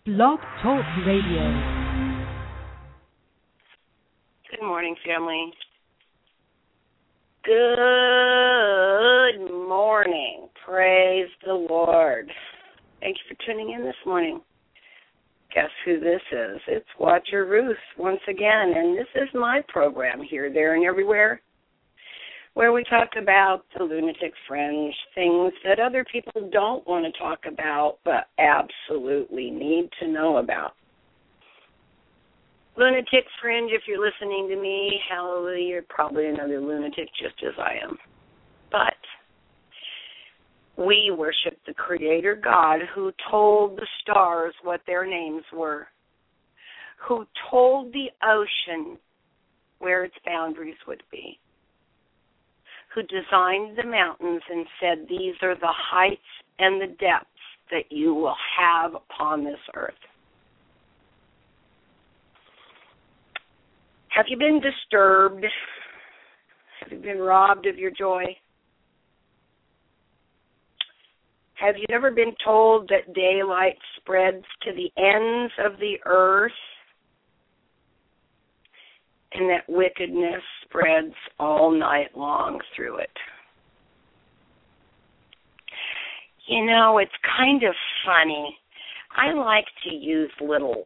Blog Talk Radio. Good morning, family. Good morning. Praise the Lord. Thank you for tuning in this morning. Guess who this is? It's Watcher Ruth once again, and this is my program Here, There, and Everywhere, where we talk about the lunatic fringe, things that other people don't want to talk about but absolutely need to know about. Lunatic fringe, if you're listening to me, hallelujah, you're probably another lunatic just as I am. But we worship the Creator God who told the stars what their names were, who told the ocean where its boundaries would be, who designed the mountains and said, these are the heights and the depths that you will have upon this earth. Have you been disturbed? Have you been robbed of your joy? Have you ever been told that daylight spreads to the ends of the earth and that wickedness spreads all night long through it? You know, it's kind of funny. I like to use little,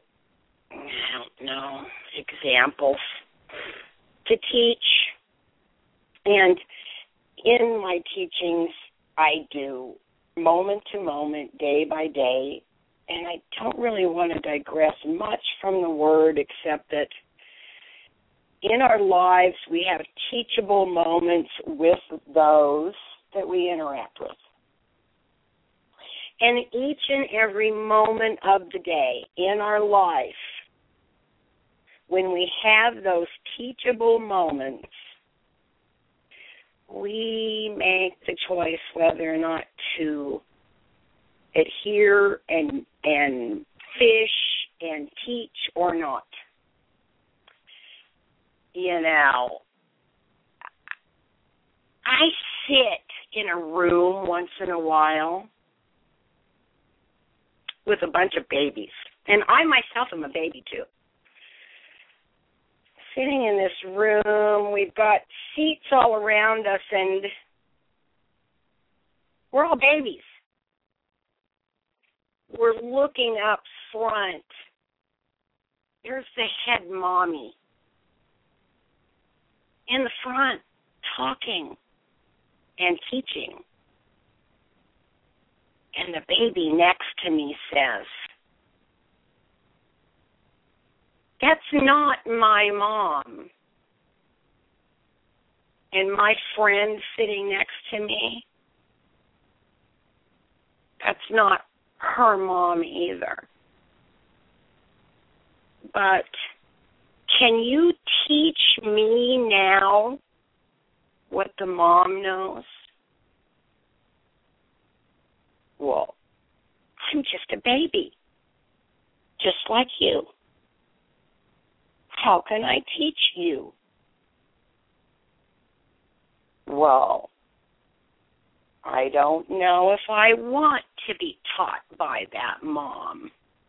examples to teach. And in my teachings, I do moment to moment, day by day, and I don't really want to digress much from the Word except that in our lives, we have teachable moments with those that we interact with. And each and every moment of the day in our life, when we have those teachable moments, we make the choice whether or not to adhere and fish and teach or not. You know, I sit in a room once in a while with a bunch of babies. And I myself am a baby, too. Sitting in this room, we've got seats all around us, and we're all babies. We're looking up front. There's the head mommy in the front, talking and teaching. And the baby next to me says, that's not my mom. And my friend sitting next to me, that's not her mom either. But can you teach me now what the mom knows? Well, I'm just a baby, just like you. How can I teach you? Well, I don't know if I want to be taught by that mom.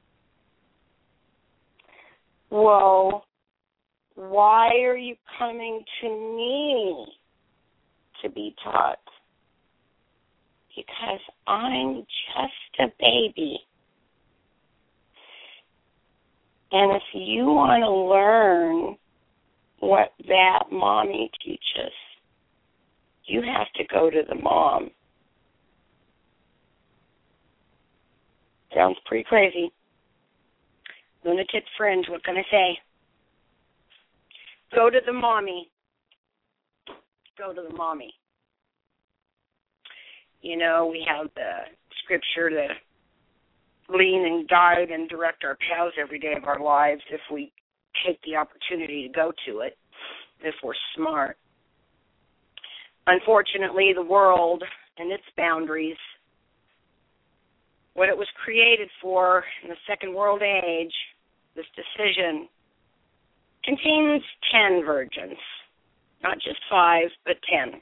Well, why are you coming to me to be taught? Because I'm just a baby. And if you want to learn what that mommy teaches, you have to go to the mom. Sounds pretty crazy. Lunatic fringe, what can I say? Go to the mommy. Go to the mommy. You know, we have the scripture to lean and guide and direct our paths every day of our lives if we take the opportunity to go to it, if we're smart. Unfortunately, the world and its boundaries, what it was created for in the Second World Age, this decision, contains 10 virgins, not just 5, but 10.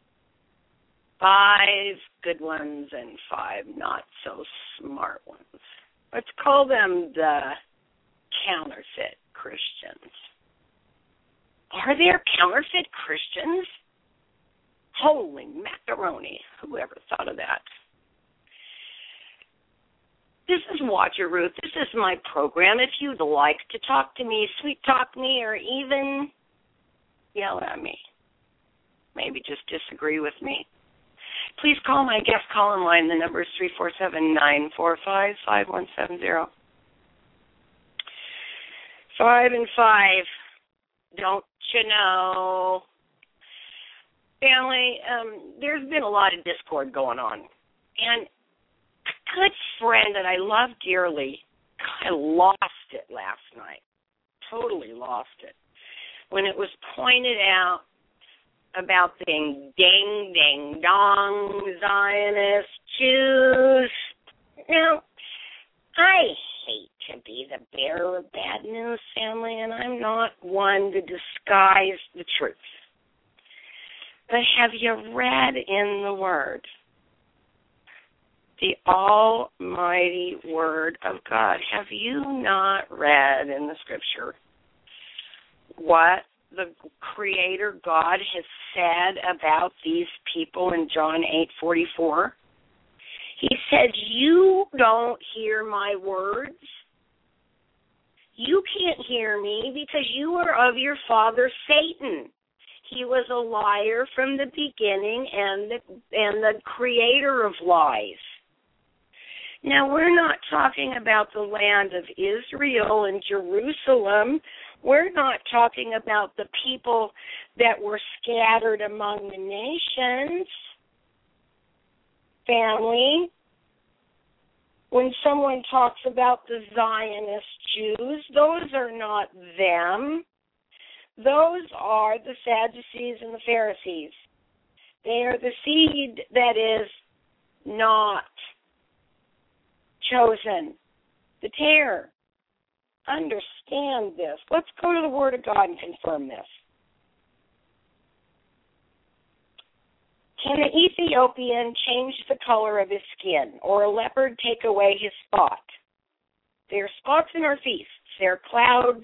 5 good ones and 5 not so smart ones. Let's call them the counterfeit Christians. Are there counterfeit Christians? Holy macaroni. Whoever thought of that? This is Watcher Ruth. This is my program. If you'd like to talk to me, sweet talk me, or even yell at me, maybe just disagree with me, please call my guest call-in line. The number is 347-945-5170. 5 and 5. Don't you know? Family, there's been a lot of discord going on. And a good friend that I love dearly, I lost it last night. Totally lost it. When it was pointed out about the ding, ding, dong, Zionist Jews. Now, I hate to be the bearer of bad news, family, and I'm not one to disguise the truth. But have you read in the Word, the almighty Word of God? Have you not read in the Scripture what the Creator God has said about these people in John 8:44? He said, you don't hear my words. You can't hear me because you are of your father Satan. He was a liar from the beginning and the creator of lies. Now, we're not talking about the land of Israel and Jerusalem. We're not talking about the people that were scattered among the nations. Family. When someone talks about the Zionist Jews, those are not them. Those are the Sadducees and the Pharisees. They are the seed that is not chosen. The tare. Understand this. Let's go to the Word of God and confirm this. Can an Ethiopian change the color of his skin, or a leopard take away his spot? There are spots in our feasts. There are clouds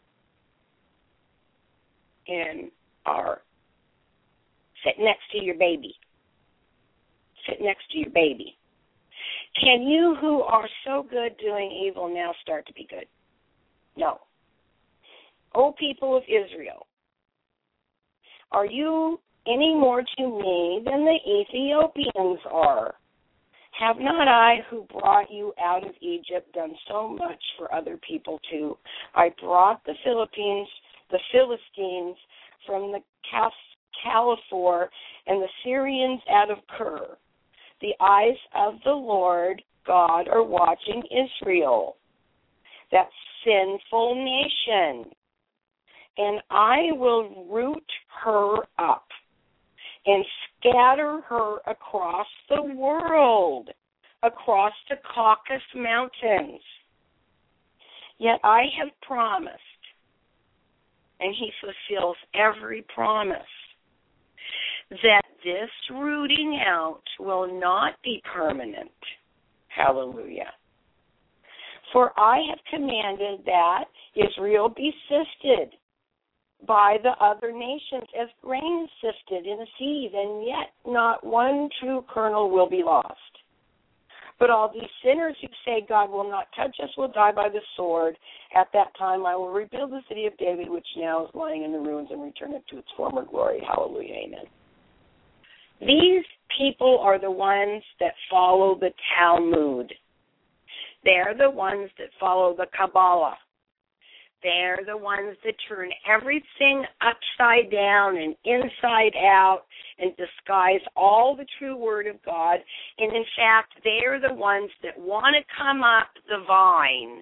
in our... Sit next to your baby. Sit next to your baby. Can you who are so good doing evil now start to be good? No. O people of Israel, are you any more to me than the Ethiopians are? Have not I, who brought you out of Egypt, done so much for other people too? I brought the Philistines from the Caliphor and the Syrians out of Kir. The eyes of the Lord God are watching Israel, that sinful nation, and I will root her up and scatter her across the world, across the Caucasus Mountains. Yet I have promised, and he fulfills every promise, that this rooting out will not be permanent. Hallelujah. For I have commanded that Israel be sifted by the other nations as grain sifted in a sieve, and yet not one true kernel will be lost. But all these sinners who say God will not touch us will die by the sword. At that time I will rebuild the city of David, which now is lying in the ruins, and return it to its former glory. Hallelujah. Amen. These people are the ones that follow the Talmud. They're the ones that follow the Kabbalah. They're the ones that turn everything upside down and inside out and disguise all the true Word of God. And in fact, they're the ones that want to come up the vine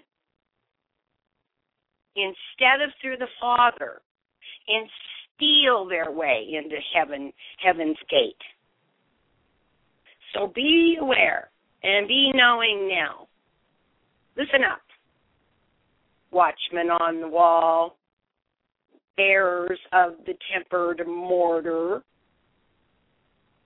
instead of through the Father and steal their way into heaven's gate. So be aware and be knowing now. Listen up. Watchmen on the wall, bearers of the tempered mortar,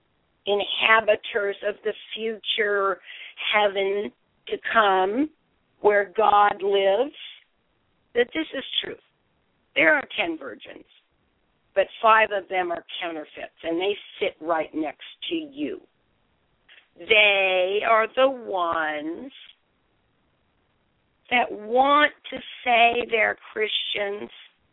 inhabitors of the future heaven to come, where God lives, that this is truth. There are 10 virgins, but 5 of them are counterfeits, and they sit right next to you. They are the ones that want to say they're Christians.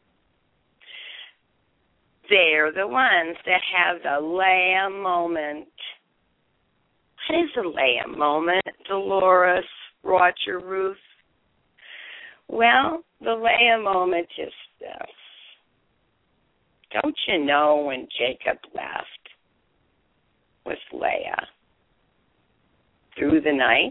They're the ones that have the Leah moment. What is a Leah moment, Dolores, Roger, Ruth? Well, the Leah moment is this. Don't you know when Jacob left with Leah through the night?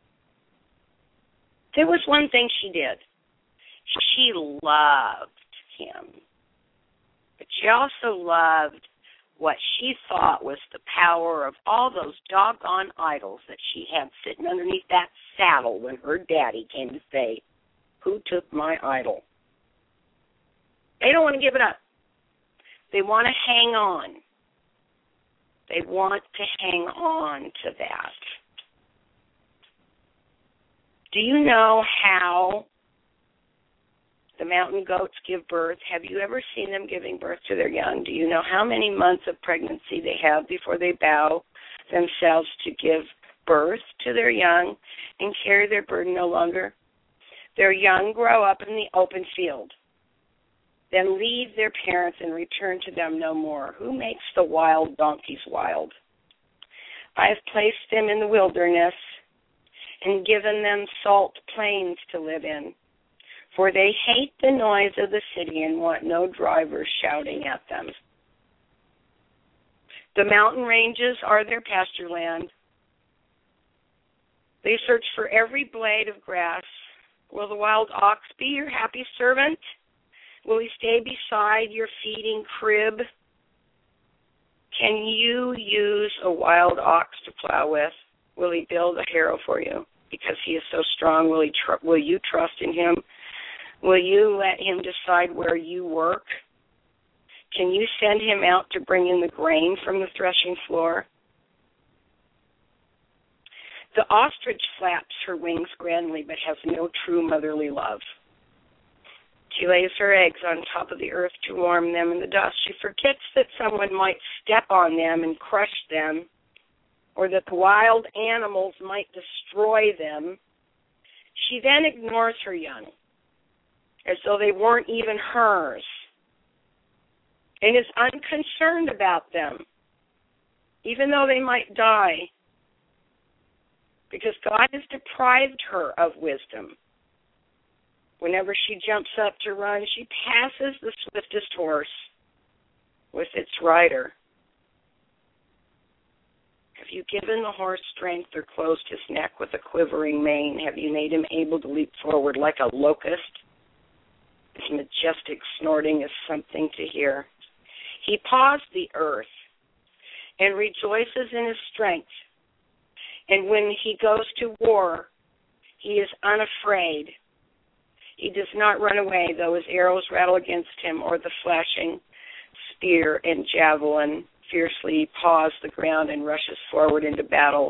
There was one thing she did. She loved him. But she also loved what she thought was the power of all those doggone idols that she had sitting underneath that saddle when her daddy came to say, "Who took my idol?" They don't want to give it up. They want to hang on. They want to hang on to that. Do you know how the mountain goats give birth? Have you ever seen them giving birth to their young? Do you know how many months of pregnancy they have before they bow themselves to give birth to their young and carry their burden no longer? Their young grow up in the open field, then leave their parents and return to them no more. Who makes the wild donkeys wild? I have placed them in the wilderness and given them salt plains to live in, for they hate the noise of the city and want no drivers shouting at them. The mountain ranges are their pasture land. They search for every blade of grass. Will the wild ox be your happy servant? Will he stay beside your feeding crib? Can you use a wild ox to plow with? Will he build a harrow for you? Because he is so strong, will you trust in him? Will you let him decide where you work? Can you send him out to bring in the grain from the threshing floor? The ostrich flaps her wings grandly, but has no true motherly love. She lays her eggs on top of the earth to warm them in the dust. She forgets that someone might step on them and crush them, or that the wild animals might destroy them. She then ignores her young, as though they weren't even hers, and is unconcerned about them, even though they might die, because God has deprived her of wisdom. Whenever she jumps up to run, she passes the swiftest horse with its rider. Have you given the horse strength or closed his neck with a quivering mane? Have you made him able to leap forward like a locust? His majestic snorting is something to hear. He paws the earth and rejoices in his strength. And when he goes to war, he is unafraid. He does not run away, though his arrows rattle against him, or the flashing spear and javelin. Fiercely he paws the ground and rushes forward into battle.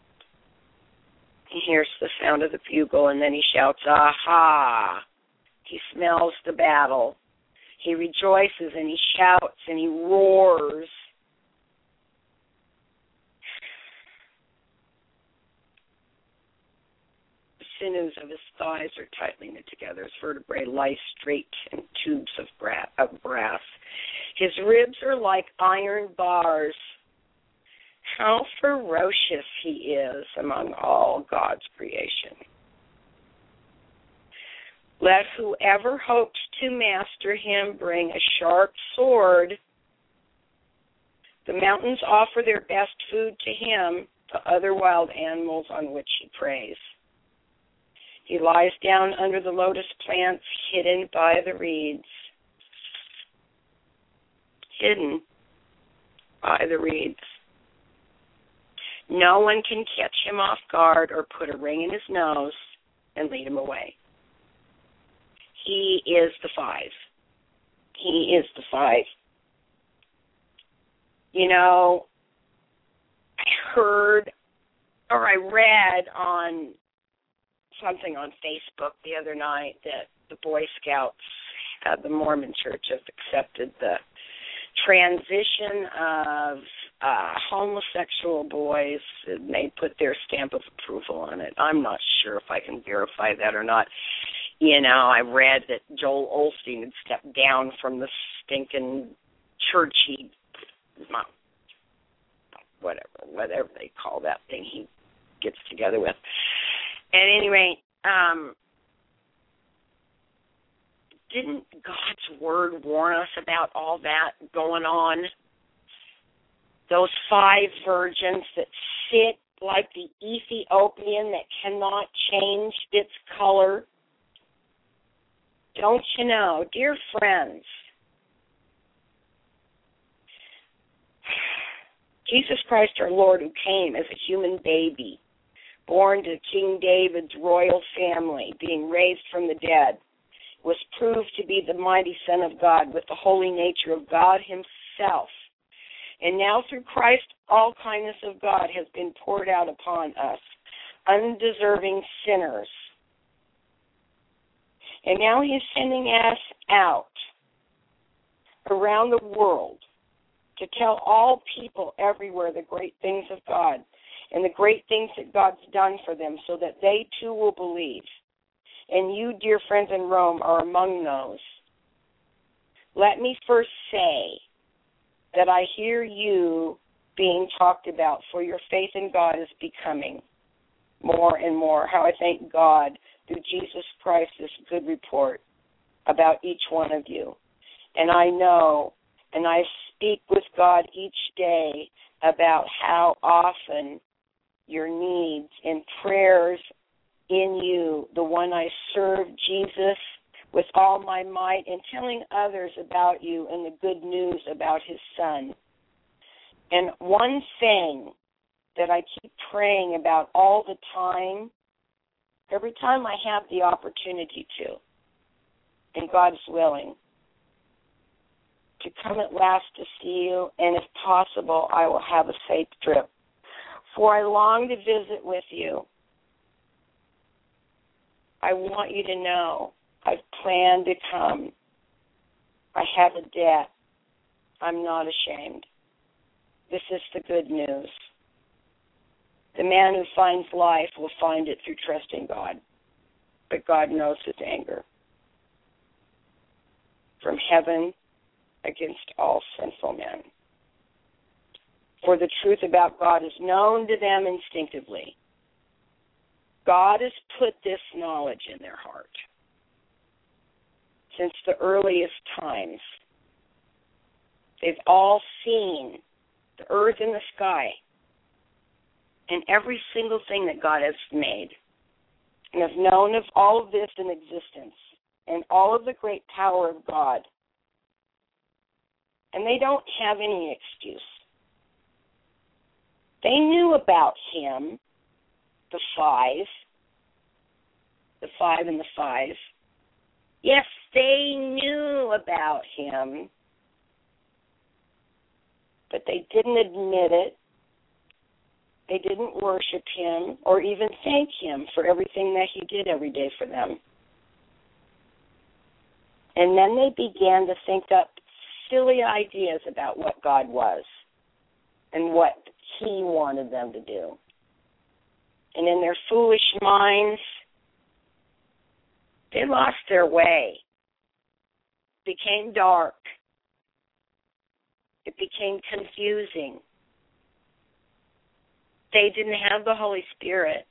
He hears the sound of the bugle, and then he shouts, "Aha!" He smells the battle. He rejoices, and he shouts, and he roars. The sinews of his thighs are tightly knit together. His vertebrae lie straight in tubes of brass. His ribs are like iron bars. How ferocious he is among all God's creation. Let whoever hopes to master him bring a sharp sword. The mountains offer their best food to him, the other wild animals on which he preys. He lies down under the lotus plants, hidden by the reeds. Hidden by the reeds. No one can catch him off guard or put a ring in his nose and lead him away. He is the 5. He is the 5. You know, I heard or I read on something on Facebook the other night that the Boy Scouts at the Mormon Church have accepted the transition of homosexual boys, and they put their stamp of approval on it. I'm not sure if I can verify that or not. You know, I read that Joel Osteen had stepped down from the stinking church whatever they call that thing he gets together with. At any rate, didn't God's Word warn us about all that going on? Those 5 virgins that sit like the Ethiopian that cannot change its color. Don't you know, dear friends, Jesus Christ our Lord, who came as a human baby, born to King David's royal family, being raised from the dead, was proved to be the mighty Son of God with the holy nature of God himself. And now through Christ, all kindness of God has been poured out upon us, undeserving sinners. And now he's sending us out around the world to tell all people everywhere the great things of God and the great things that God's done for them so that they too will believe. And you, dear friends in Rome, are among those. Let me first say that I hear you being talked about, for your faith in God is becoming more and more. How I thank God through Jesus Christ this good report about each one of you. And I know, and I speak with God each day about how often your needs and prayers in you, the one I serve, Jesus, with all my might, and telling others about you and the good news about his Son. And one thing that I keep praying about all the time, every time I have the opportunity to, and God's willing, to come at last to see you, and if possible, I will have a safe trip. For I long to visit with you. I want you to know I've planned to come. I have a debt. I'm not ashamed. This is the good news. The man who finds life will find it through trusting God. But God knows his anger. From heaven against all sinful men. For the truth about God is known to them instinctively. God has put this knowledge in their heart since the earliest times. They've all seen the earth and the sky and every single thing that God has made, and have known of all of this in existence and all of the great power of God. And they don't have any excuse. They knew about him, the 5 and the 5. Yes, they knew about him, but they didn't admit it. They didn't worship him or even thank him for everything that he did every day for them. And then they began to think up silly ideas about what God was and what he wanted them to do. And in their foolish minds, they lost their way. It became dark. It became confusing. They didn't have the Holy Spirit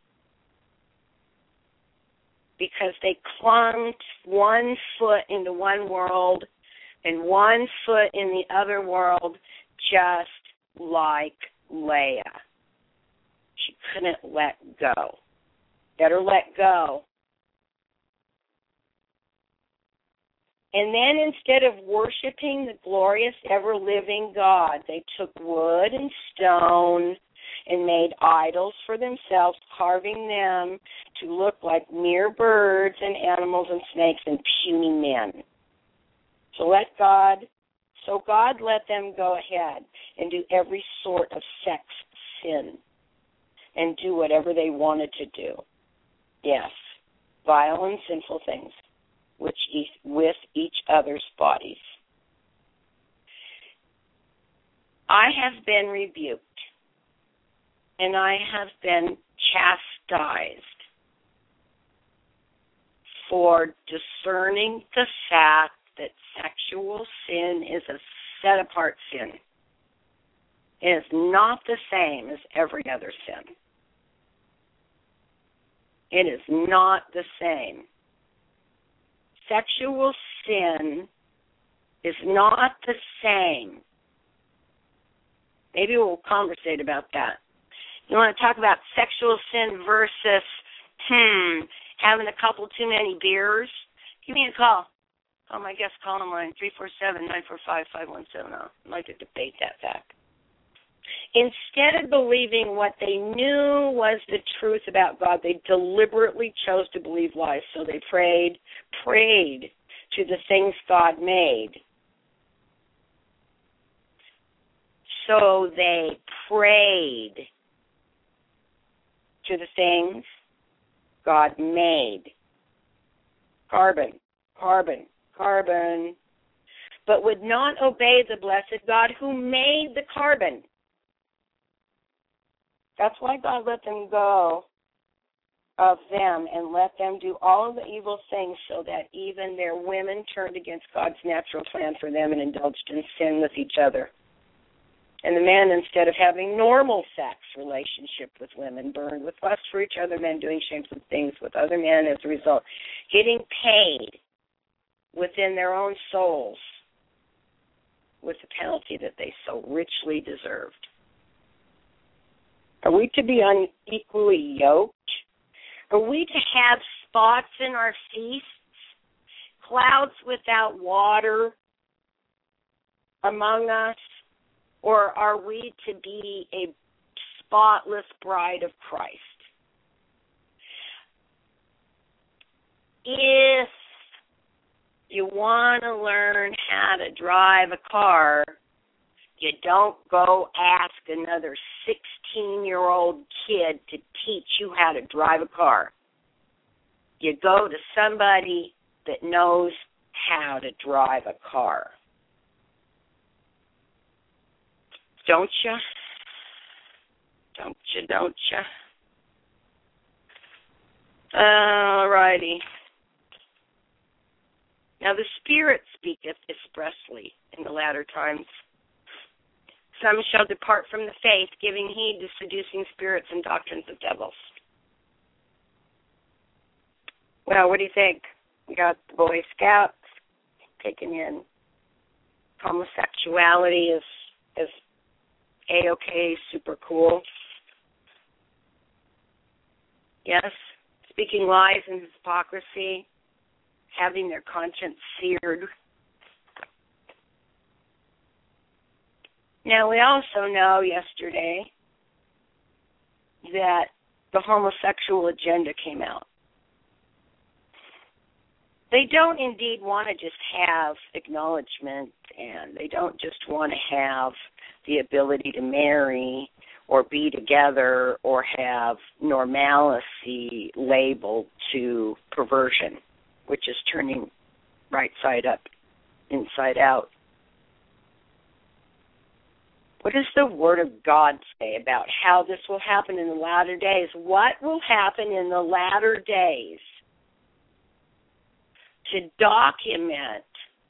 because they clung one foot into one world and one foot in the other world, just like Leah. She couldn't let go. Better let go. And then instead of worshiping the glorious, ever-living God, they took wood and stone and made idols for themselves, carving them to look like mere birds and animals and snakes and puny men. So God let them go ahead and do every sort of sex sin and do whatever they wanted to do. Yes, vile and sinful things with each other's bodies. I have been rebuked, and I have been chastised for discerning the fact that sexual sin is a set-apart sin. It is not the same as every other sin. It is not the same. Sexual sin is not the same. Maybe we'll conversate about that. You want to talk about sexual sin versus, having a couple too many beers? Give me a call. Call my guest calling line, 347-945-5170. I'd like to debate that fact. Instead of believing what they knew was the truth about God, they deliberately chose to believe lies. So they prayed to the things God made. So they prayed to the things God made. Carbon, but would not obey the blessed God who made the carbon. That's why God let them go of them and let them do all of the evil things, so that even their women turned against God's natural plan for them and indulged in sin with each other. And the men, instead of having normal sex relationship with women, burned with lust for each other, men doing shameful things with other men, as a result, getting paid within their own souls with the penalty that they so richly deserved. Are we to be unequally yoked? Are we to have spots in our feasts, clouds without water among us? Or are we to be a spotless bride of Christ? If you want to learn how to drive a car, you don't go ask another 16-year-old kid to teach you how to drive a car. You go to somebody that knows how to drive a car. Don't you? Don't you? All righty. Now the Spirit speaketh expressly in the latter times. Some shall depart from the faith, giving heed to seducing spirits and doctrines of devils. Well, what do you think? We got the Boy Scouts taking in homosexuality as A-OK, super cool. Yes, speaking lies and hypocrisy, having their conscience seared. Now, we also know yesterday that the homosexual agenda came out. They don't indeed want to just have acknowledgement, and they don't just want to have the ability to marry or be together or have normalcy labeled to perversion, which is turning right side up, inside out. What does the Word of God say about how this will happen in the latter days? What will happen in the latter days to document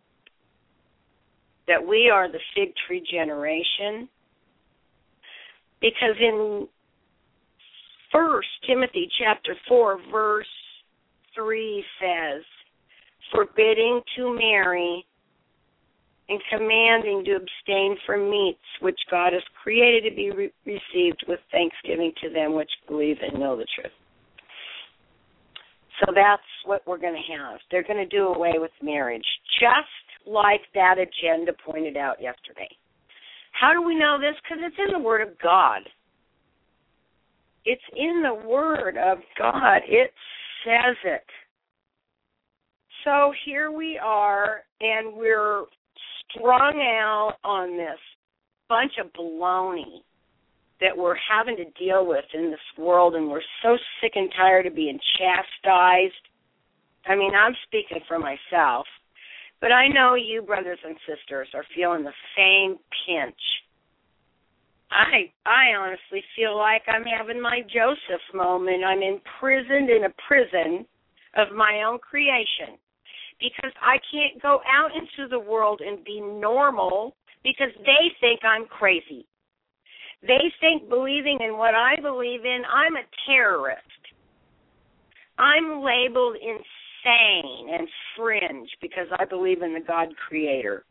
that we are the fig tree generation? Because in 1 Timothy chapter 4, verse 3 says, forbidding to marry and commanding to abstain from meats which God has created to be received with thanksgiving to them which believe and know the truth. So that's what we're going to have. They're going to do away with marriage, just like that agenda pointed out yesterday. How do we know this? Because it's in the Word of God. It's in the Word of God. It says it. So here we are, and we're strung out on this bunch of baloney that we're having to deal with in this world, and we're so sick and tired of being chastised I mean, I'm speaking for myself, but I know you brothers and sisters are feeling the same pinch. I honestly feel like I'm having my Joseph moment. I'm imprisoned in a prison of my own creation because I can't go out into the world and be normal because they think I'm crazy. They think believing in what I believe in, I'm a terrorist. I'm labeled insane and fringe because I believe in the God creator.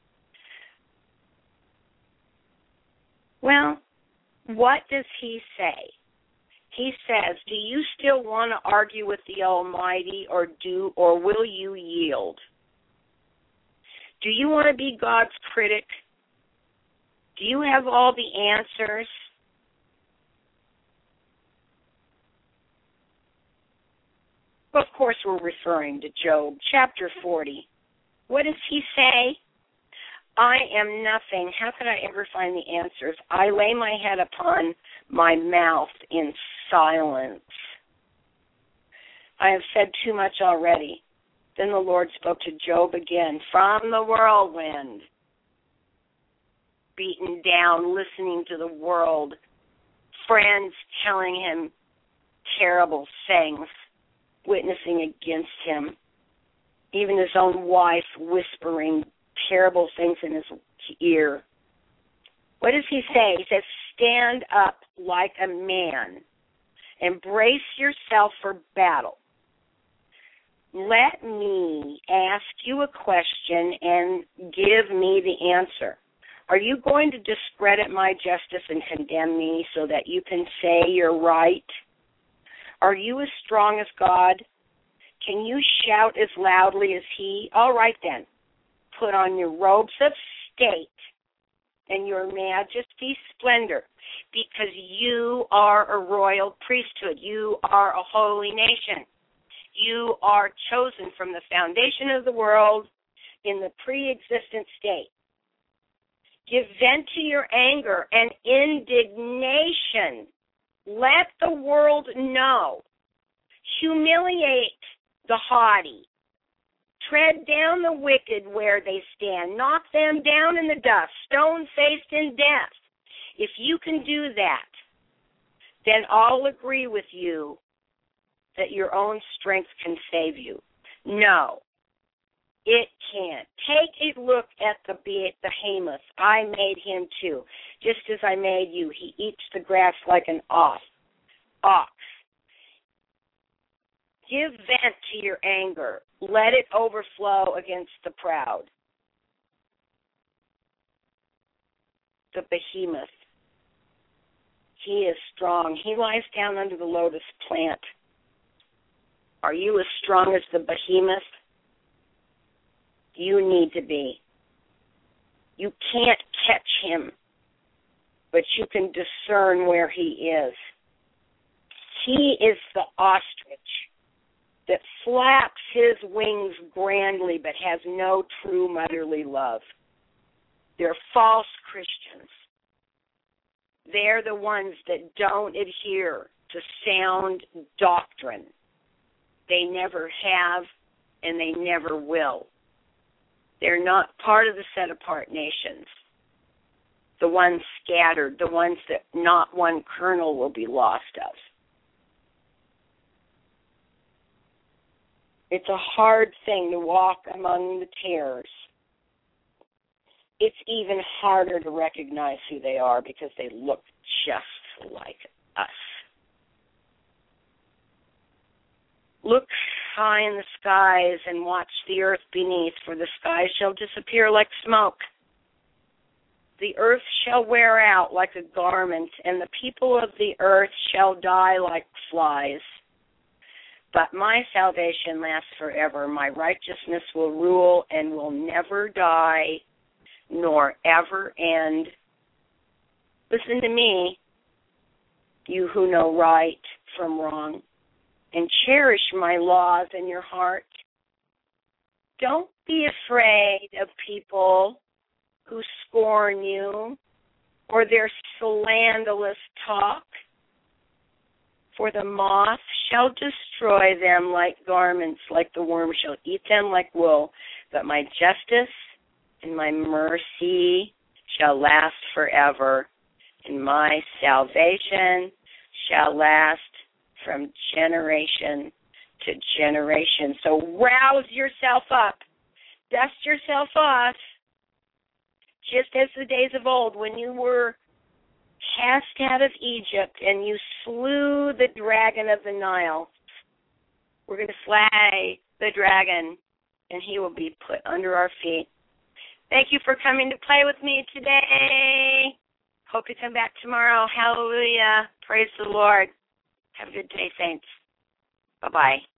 Well, what does he say? He says, do you still want to argue with the Almighty or will you yield? Do you want to be God's critic? Do you have all the answers? Of course, we're referring to Job, chapter 40. What does he say? I am nothing. How could I ever find the answers? I lay my head upon my mouth in silence. I have said too much already. Then the Lord spoke to Job again from the whirlwind, beaten down, listening to the world, friends telling him terrible things, witnessing against him, even his own wife whispering terrible things in his ear. What does he say? He says, stand up like a man. Embrace yourself for battle. Let me ask you a question and give me the answer. Are you going to discredit my justice and condemn me so that you can say you're right? Are you as strong as God? Can you shout as loudly as he? All right then. Put on your robes of state and your majesty's splendor, because you are a royal priesthood. You are a holy nation. You are chosen from the foundation of the world in the pre-existent state. Give vent to your anger and indignation. Let the world know. Humiliate the haughty. Tread down the wicked where they stand. Knock them down in the dust, stone-faced in death. If you can do that, then I'll agree with you that your own strength can save you. No, it can't. Take a look at the behemoth. I made him too, just as I made you. He eats the grass like an ox. Give vent to your anger. Let it overflow against the proud. The behemoth. He is strong. He lies down under the lotus plant. Are you as strong as the behemoth? You need to be. You can't catch him, but you can discern where he is. He is the ostrich that flaps his wings grandly but has no true motherly love. They're false Christians. They're the ones that don't adhere to sound doctrine. They never have, and they never will. They're not part of the set-apart nations, the ones scattered, the ones that not one kernel will be lost of. It's a hard thing to walk among the tares. It's even harder to recognize who they are because they look just like us. Look high in the skies and watch the earth beneath, for the skies shall disappear like smoke. The earth shall wear out like a garment, and the people of the earth shall die like flies. But my salvation lasts forever. My righteousness will rule and will never die, nor ever end. Listen to me, you who know right from wrong, and cherish my laws in your heart. Don't be afraid of people who scorn you or their slanderous talk. For the moth shall destroy them like garments, like the worm shall eat them like wool. But my justice and my mercy shall last forever, and my salvation shall last from generation to generation. So rouse yourself up. Dust yourself off. Just as the days of old when you were cast out of Egypt and you slew the dragon of the Nile. We're going to slay the dragon, and he will be put under our feet. Thank you for coming to play with me today. Hope you come back tomorrow. Hallelujah. Praise the Lord. Have a good day, saints. Bye-bye.